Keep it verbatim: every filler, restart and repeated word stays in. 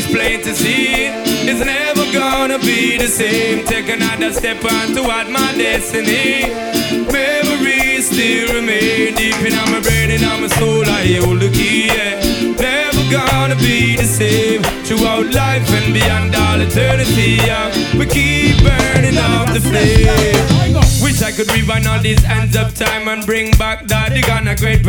it's plain to see. It's never gonna be the same. Take another step on toward my destiny. Memories still remain deep in my brain and on my soul. I hold the key, yeah. Never gonna be the same throughout life and beyond all eternity, yeah. We keep burning up the flame. Wish I could rewind all these hands of time and bring back that. They gonna great